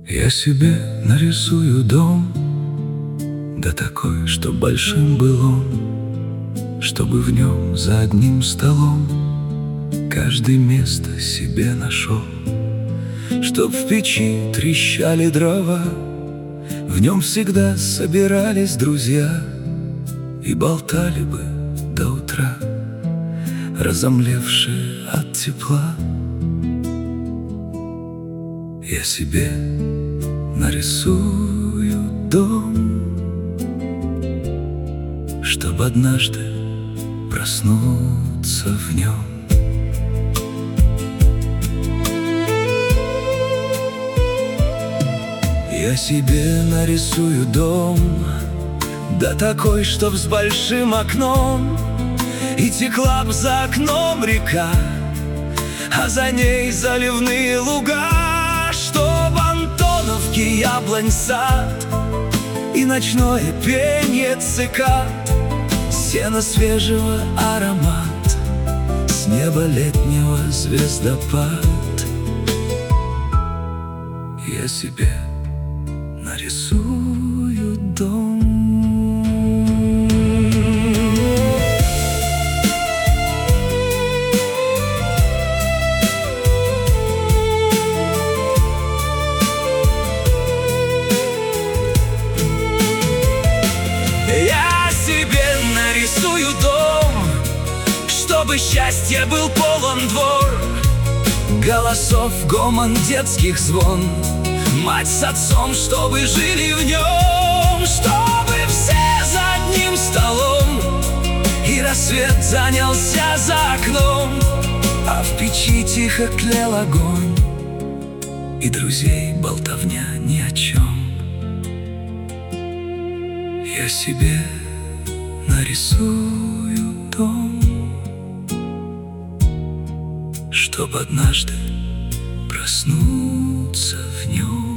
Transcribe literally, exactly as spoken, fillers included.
Я себе нарисую дом, да такой, чтоб большим был он, чтобы в нем за одним столом каждый место себе нашел, чтоб в печи трещали дрова, в нем всегда собирались друзья и болтали бы до утра, разомлевшие от тепла. Я себе нарисую дом, чтоб однажды проснуться в нем. Я себе нарисую дом, да такой, чтоб с большим окном, и текла б за окном река, а за ней заливные луга, чтоб антоновки яблонь сад и ночное пенье цикад, сено свежего аромат, с неба летнего звездопад. Я себе нарисую дом. Я себе нарисую дом, чтобы счастье был полон двор, голосов гомон, детских звон, мать с отцом, чтобы жили в нем, чтобы все за одним столом, и рассвет занялся за окном, а в печи тихо тлел огонь, и друзей болтовня ни о чем. Я себе нарисую дом, чтоб однажды проснуться в нем.